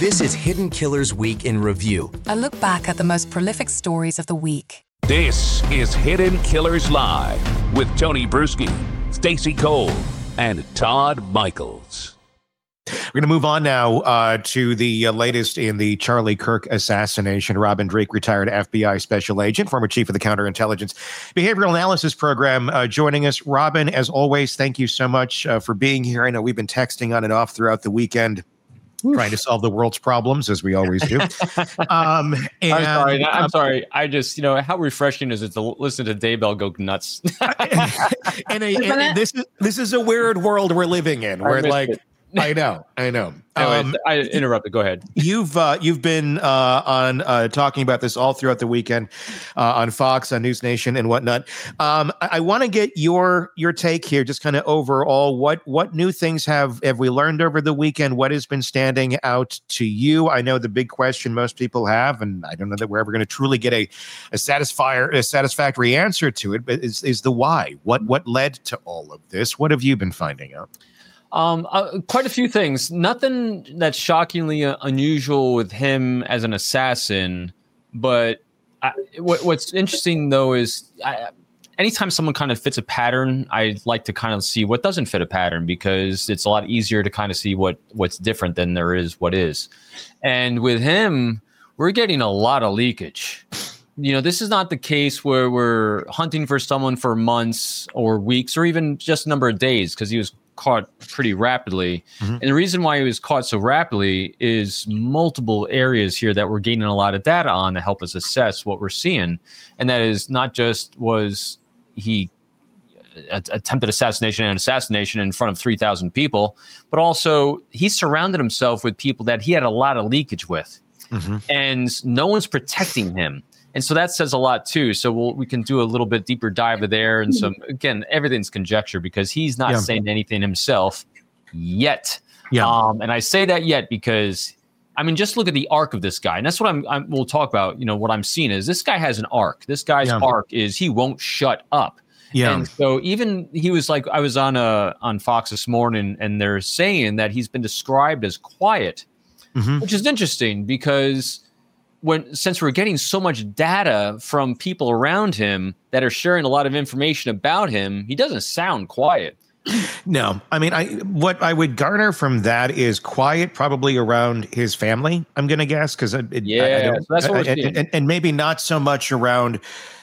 This is Hidden Killers Week in Review. A look back at the most prolific stories of the week. This is Hidden Killers Live with Tony Bruschi, Stacey Cole, and Todd Michaels. We're going to move on now to the latest in the Charlie Kirk assassination. Robin Drake, retired FBI special agent, former chief of the Counterintelligence Behavioral Analysis Program, joining us. Robin, as always, thank you so much for being here. I know we've been texting on and off throughout the weekend, trying to solve the world's problems, as we always do. I'm sorry. I just, how refreshing is it to listen to Daybell go nuts? and this is a weird world we're living in, where I know. Anyways, I interrupted. Go ahead. You've been on talking about this all throughout the weekend on Fox, on News Nation, and whatnot. I want to get your take here, just kind of overall. What new things have we learned over the weekend? What has been standing out to you? I know the big question most people have, and I don't know that we're ever going to truly get a satisfactory answer to it, but is the why. What led to all of this? What have you been finding out? Quite a few things. Nothing that's shockingly unusual with him as an assassin. But what's interesting, though, is anytime someone kind of fits a pattern, I like to kind of see what doesn't fit a pattern, because it's a lot easier to kind of see what's different than there is what is. And with him, we're getting a lot of leakage. This is not the case where we're hunting for someone for months or weeks or even just a number of days, because he was caught pretty rapidly. Mm-hmm. And the reason why he was caught so rapidly is multiple areas here that we're gaining a lot of data on to help us assess what we're seeing. And that is not just was he attempted assassination in front of 3,000 people, but also he surrounded himself with people that he had a lot of leakage with. Mm-hmm. And no one's protecting him. And so that says a lot too. So we can do a little bit deeper dive there. And again, everything's conjecture, because he's not saying anything himself yet. Yeah. And I say that yet because, just look at the arc of this guy. And that's what we'll talk about. What I'm seeing is this guy has an arc. This guy's arc is he won't shut up. Yeah. And so even he was like, I was on Fox this morning, and they're saying that he's been described as quiet, which is interesting, because since we're getting so much data from people around him that are sharing a lot of information about him, he doesn't sound quiet. No, what I would garner from that is quiet, probably around his family, I'm going to guess, because that's what we're seeing. And maybe not so much around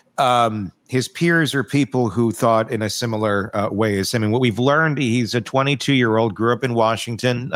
his peers or people who thought in a similar way as him. What we've learned, he's a 22-year-old, grew up in Washington,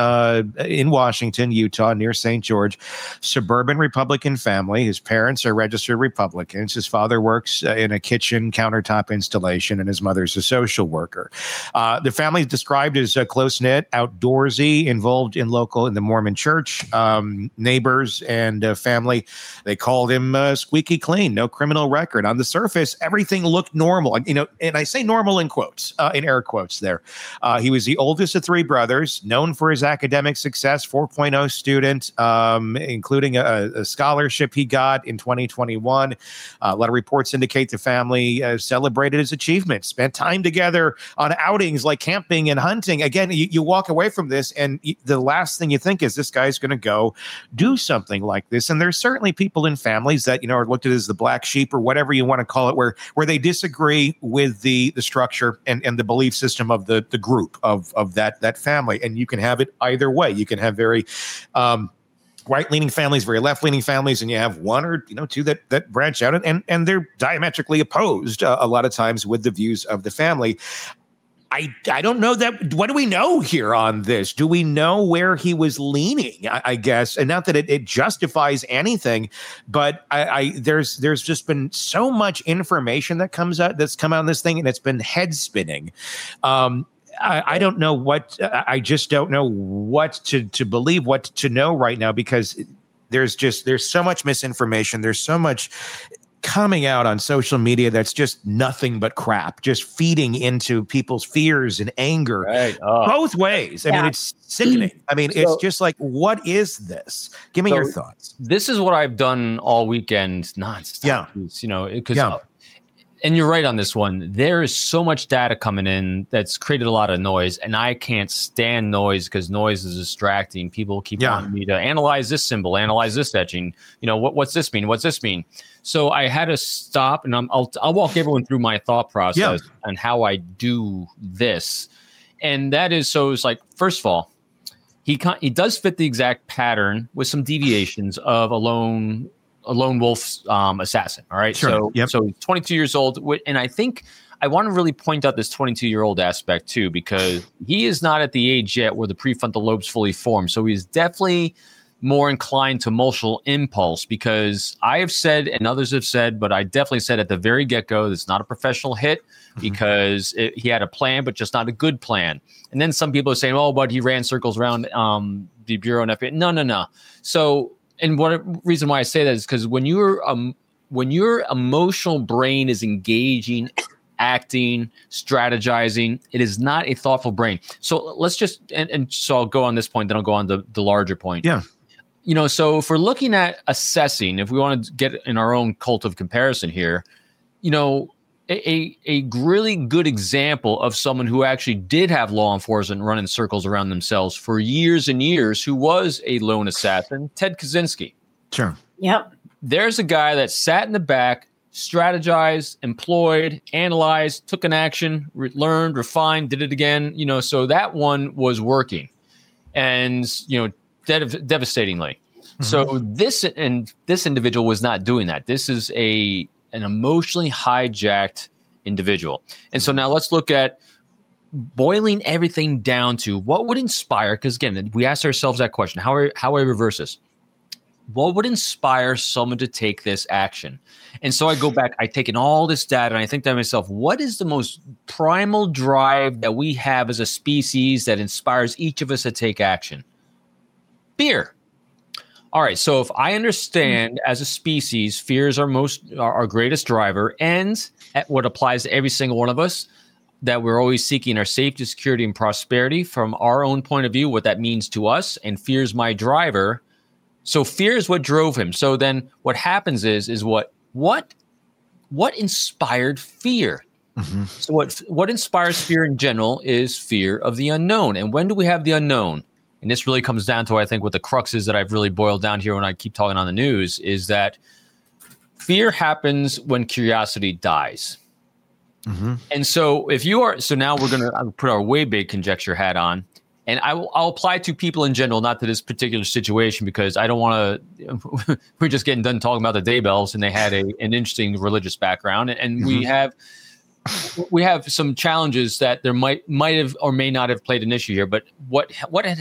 Utah, near St. George, suburban Republican family. His parents are registered Republicans. His father works in a kitchen countertop installation, and his mother's a social worker. The family is described as close-knit, outdoorsy, involved in the Mormon church, neighbors and family. They called him squeaky clean, no criminal record. On the surface, everything looked normal, and I say normal in quotes, in air quotes there. He was the oldest of three brothers, known for his academic success, 4.0 student, including a scholarship he got in 2021. A lot of reports indicate the family celebrated his achievements, spent time together on outings like camping and hunting. Again, you walk away from this, and the last thing you think is this guy's going to go do something like this. And there's certainly people in families that, are looked at as the black sheep or whatever you want to call it, where they disagree with the structure and the belief system of the group of that family. And you can have it either way. You can have very right-leaning families, very left-leaning families, and you have one or two that branch out, and they're diametrically opposed a lot of times with the views of the family. I don't know that. What do we know here on this? Do we know where he was leaning? I guess, and not that it justifies anything, but there's just been so much information that's come out on this thing, and it's been head spinning. I don't know what. I just don't know what to believe, what to know right now, because there's so much misinformation. There's so much coming out on social media that's just nothing but crap, just feeding into people's fears and anger, both ways. I mean, it's sickening. It's just like, what is this? Give me your thoughts. This is what I've done all weekend nonstop. Yeah. Because And you're right on this one. There is so much data coming in that's created a lot of noise, and I can't stand noise because noise is distracting. People keep wanting me to analyze this symbol, analyze this etching. What's this mean? What's this mean? So I had to stop, and I'll walk everyone through my thought process and how I do this. And that is, so it's like, first of all, he does fit the exact pattern with some deviations of a lone wolf assassin. All right. Sure. So he's 22 years old. And I think I want to really point out this 22-year-old aspect too, because he is not at the age yet where the prefrontal lobe's fully formed. So he's definitely more inclined to emotional impulse, because I have said, and others have said, but I definitely said at the very get-go, that's not a professional hit because he had a plan, but just not a good plan. And then some people are saying, oh, but he ran circles around the Bureau and FBI. No. So, and one reason why I say that is because when your emotional brain is engaging, acting, strategizing, it is not a thoughtful brain. So let's just, and so I'll go on this point, then I'll go on the larger point. Yeah. So if we're looking at assessing, if we want to get in our own cult of comparison here, a really good example of someone who actually did have law enforcement running circles around themselves for years and years, who was a lone assassin, Ted Kaczynski. Sure. Yep. There's a guy that sat in the back, strategized, employed, analyzed, took an action, learned, refined, did it again. So that one was working, and devastatingly. Mm-hmm. So this individual was not doing that. This is an emotionally hijacked individual. And so now let's look at boiling everything down to what would inspire, because again, we asked ourselves that question, how I reverse this. What would inspire someone to take this action? And so I go back, I take in all this data, and I think to myself, what is the most primal drive that we have as a species that inspires each of us to take action? Fear. All right, so if I understand as a species, fear is our greatest driver, and what applies to every single one of us, that we're always seeking our safety, security, and prosperity from our own point of view, what that means to us, and fear is my driver. So fear is what drove him. So then what happens is what inspired fear? Mm-hmm. So what inspires fear in general is fear of the unknown. And when do we have the unknown? And this really comes down to, I think, what the crux is that I've really boiled down here when I keep talking on the news, is that fear happens when curiosity dies. Mm-hmm. And so now we're going to put our way big conjecture hat on, and I'll apply to people in general, not to this particular situation, because I don't want to, we're just getting done talking about the Daybells, and they had an interesting religious background. And mm-hmm. we have some challenges that there might have or may not have played an issue here. But what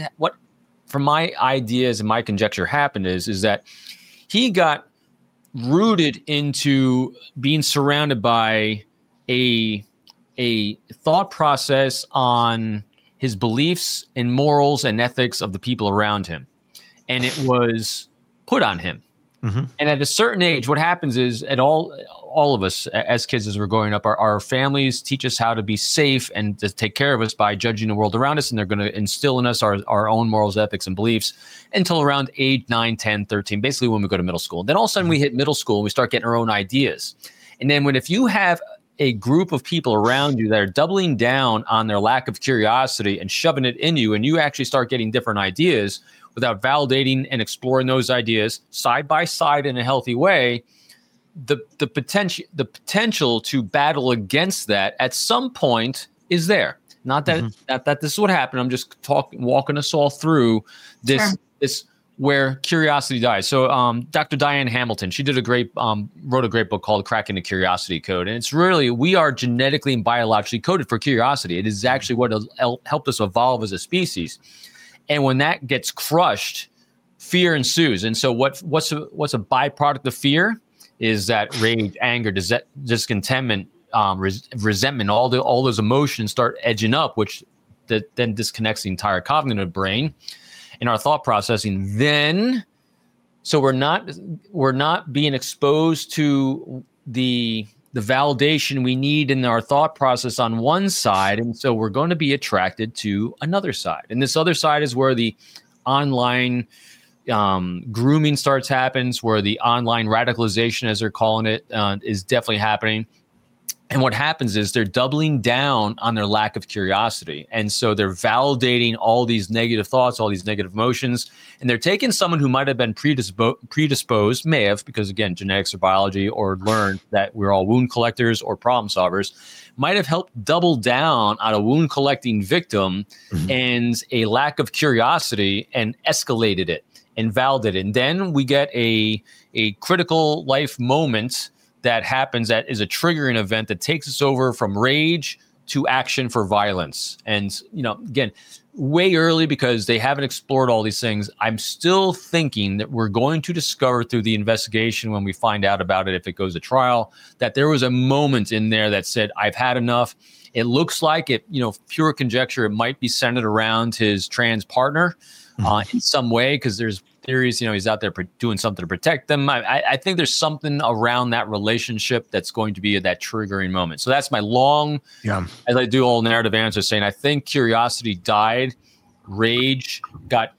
from my ideas and my conjecture happened is that he got rooted into being surrounded by a thought process on his beliefs and morals and ethics of the people around him, and it was put on him. Mm-hmm. And at a certain age, what happens is, at all of us as kids, as we're growing up, our families teach us how to be safe and to take care of us by judging the world around us. And they're going to instill in us our own morals, ethics, and beliefs until around age 9, 10, 13, basically when we go to middle school. Then all of a sudden we hit middle school and we start getting our own ideas. And then if you have a group of people around you that are doubling down on their lack of curiosity and shoving it in you, and you actually start getting different ideas without validating and exploring those ideas side by side in a healthy way, the potential to battle against that at some point is there. Not that this is what happened. I'm just walking us all through this. Sure. This where curiosity dies. So Dr. Diane Hamilton, she did wrote a great book called Cracking the Curiosity Code. And it's really, we are genetically and biologically coded for curiosity. It is actually what helped us evolve as a species. And when that gets crushed, fear ensues. And so what's a byproduct of fear is that rage, anger, discontentment, resentment, all those emotions start edging up, which then disconnects the entire cognitive brain in our thought processing. Then, so we're not being exposed to the validation we need in our thought process on one side, and so we're going to be attracted to another side. And this other side is where the online grooming happens, where the online radicalization, as they're calling it, is definitely happening. And what happens is they're doubling down on their lack of curiosity. And so they're validating all these negative thoughts, all these negative emotions. And they're taking someone who might have been predisposed, may have, because again, genetics or biology, or learned that we're all wound collectors or problem solvers, might have helped double down on a wound collecting victim and a lack of curiosity and escalated it and validated it. And then we get a critical life moment that happens that is a triggering event that takes us over from rage to action for violence. And, again, way early because they haven't explored all these things. I'm still thinking that we're going to discover through the investigation when we find out about it, if it goes to trial, that there was a moment in there that said, I've had enough. It looks like it, pure conjecture, it might be centered around his trans partner in some way, because there's theories, he's out there doing something to protect them. I think there's something around that relationship that's going to be that triggering moment. So that's my long, as I do all narrative answer, saying I think curiosity died, rage got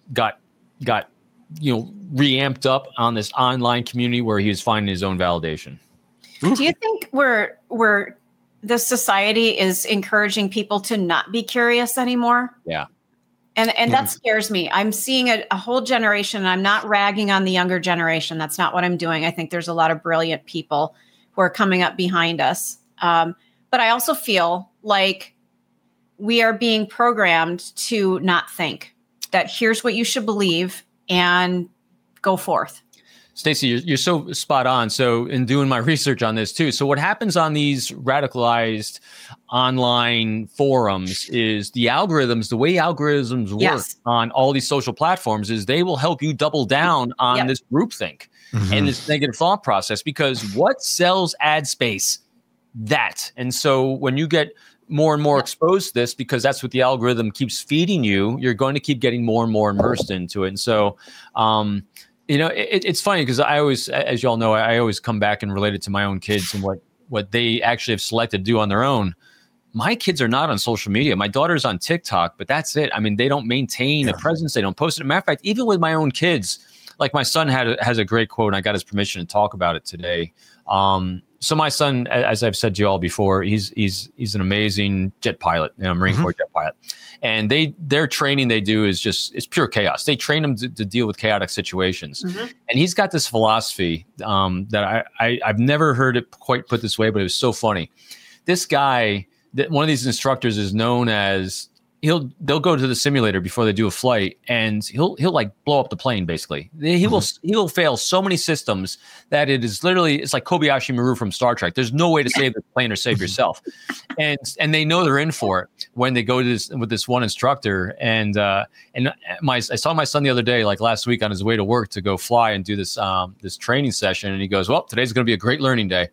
reamped up on this online community where he was finding his own validation. Do you think we're the society is encouraging people to not be curious anymore? Yeah. And that scares me. I'm seeing a whole generation, and I'm not ragging on the younger generation. That's not what I'm doing. I think there's a lot of brilliant people who are coming up behind us. But I also feel like we are being programmed to not think, that here's what you should believe and go forth. Stacey, you're so spot on. So in doing my research on this too. So what happens on these radicalized online forums is the way algorithms work on all these social platforms is they will help you double down on this groupthink and this negative thought process, because what sells ad space? That. And so when you get more and more exposed to this, because that's what the algorithm keeps feeding you, you're going to keep getting more and more immersed into it. And so, it's funny because I always, as you all know, I always come back and relate it to my own kids and what they actually have selected to do on their own. My kids are not on social media. My daughter's on TikTok, but that's it. I mean, they don't maintain a presence. They don't post it. Matter of fact, even with my own kids, like my son has a great quote, and I got his permission to talk about it today. So my son, as I've said to you all before, he's an amazing jet pilot, Marine Corps jet pilot. And their training they do is it's pure chaos. They train him to deal with chaotic situations. And he's got this philosophy that I've never heard it quite put this way, but it was so funny. This guy, one of these instructors is known as, they'll go to the simulator before they do a flight, and he'll like blow up the plane. Basically, he'll fail so many systems that it's like Kobayashi Maru from Star Trek. There's no way to save the plane or save yourself, and they know they're in for it when they go to this with this one instructor. And I saw my son the other day, like last week, on his way to work to go fly and do this training session, and he goes, "Well, today's going to be a great learning day."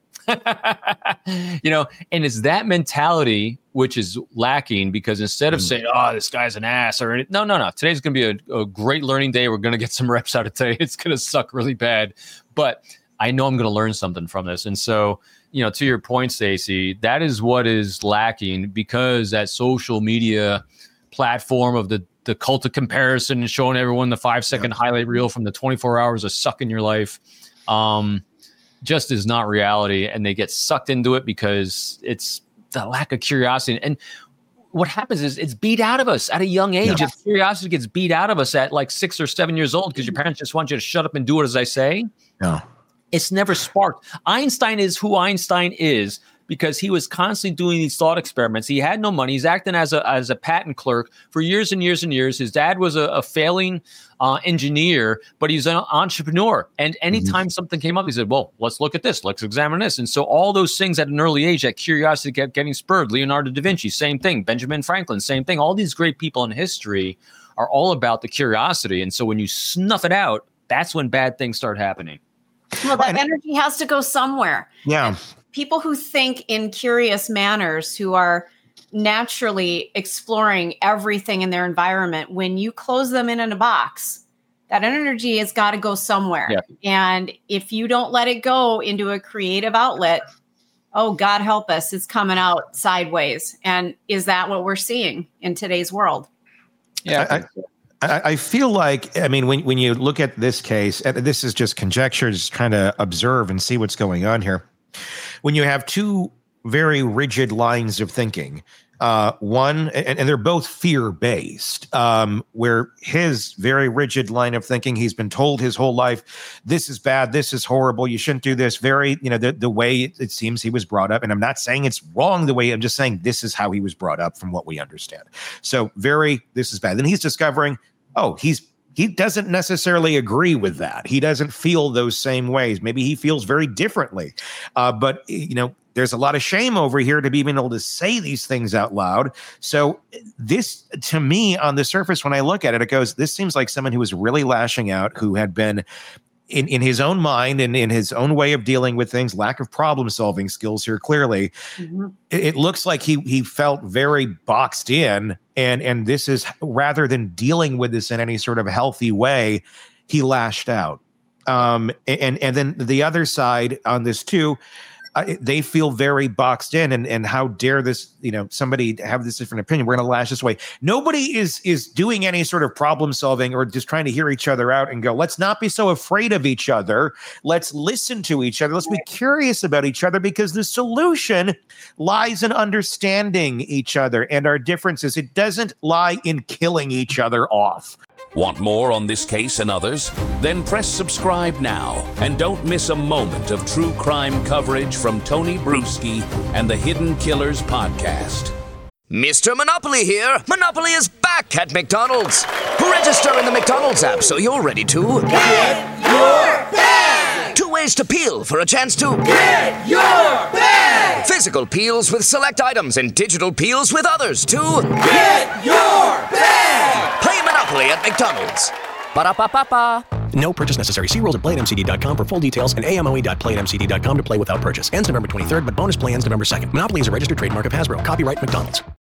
And it's that mentality which is lacking, because instead of saying, "Oh, this guy's an ass," or no, today's going to be a great learning day. We're going to get some reps out of today. It's going to suck really bad, but I know I'm going to learn something from this. And so, to your point, Stacey, that is what is lacking, because that social media platform of the cult of comparison and showing everyone the 5-second highlight reel from the 24 hours of sucking your life. Just is not reality, and they get sucked into it because it's the lack of curiosity. And what happens is it's beat out of us at a young age. If curiosity gets beat out of us at like 6 or 7 years old because your parents just want you to shut up and do it as I say, it's never sparked. Einstein is who Einstein is because he was constantly doing these thought experiments. He had no money. He's acting as a patent clerk for years and years and years. His dad was a failing engineer, but he's an entrepreneur. And anytime something came up, he said, well, let's look at this. Let's examine this. And so all those things at an early age, that curiosity kept getting spurred. Leonardo da Vinci, same thing. Benjamin Franklin, same thing. All these great people in history are all about the curiosity. And so when you snuff it out, that's when bad things start happening. Well, that energy has to go somewhere. Yeah. People who think in curious manners, who are naturally exploring everything in their environment, when you close them in a box, that energy has got to go somewhere. Yeah. And if you don't let it go into a creative outlet, oh, God help us, it's coming out sideways. And is that what we're seeing in today's world? Yeah. I feel like, when you look at this case, and this is just conjecture, just trying to observe and see what's going on here. When you have two very rigid lines of thinking. One, and they're both fear-based, where his very rigid line of thinking, he's been told his whole life, this is bad, this is horrible, you shouldn't do this. Very, the way it seems he was brought up. And I'm not saying it's wrong the way, I'm just saying this is how he was brought up from what we understand. So this is bad. Then he's discovering, he doesn't necessarily agree with that. He doesn't feel those same ways. Maybe he feels very differently. But there's a lot of shame over here to be able to say these things out loud. So this, to me, on the surface, when I look at it, it goes, this seems like someone who was really lashing out, who had been in his own mind and in his own way of dealing with things, lack of problem solving skills here. Clearly, it looks like he felt very boxed in, and this is, rather than dealing with this in any sort of healthy way, he lashed out. And then the other side on this too, they feel very boxed in, and how dare this, somebody have this different opinion. We're going to lash this way. Nobody is doing any sort of problem solving or just trying to hear each other out and go, let's not be so afraid of each other. Let's listen to each other. Let's be curious about each other, because the solution lies in understanding each other and our differences. It doesn't lie in killing each other off. Want more on this case and others? Then press subscribe now and don't miss a moment of true crime coverage from Tony Bruschi and the Hidden Killers podcast. Mr. Monopoly here. Monopoly is back at McDonald's. Register in the McDonald's app so you're ready to get your bag. 2 ways to peel for a chance to get your bag. Physical peels with select items and digital peels with others to get your bag. Play Monopoly at McDonald's. Ba-da-ba-ba-ba. No purchase necessary. See rules at playatmcd.com for full details and amoe.playatmcd.com to play without purchase. Ends November 23rd, but bonus play ends November 2nd. Monopoly is a registered trademark of Hasbro. Copyright McDonald's.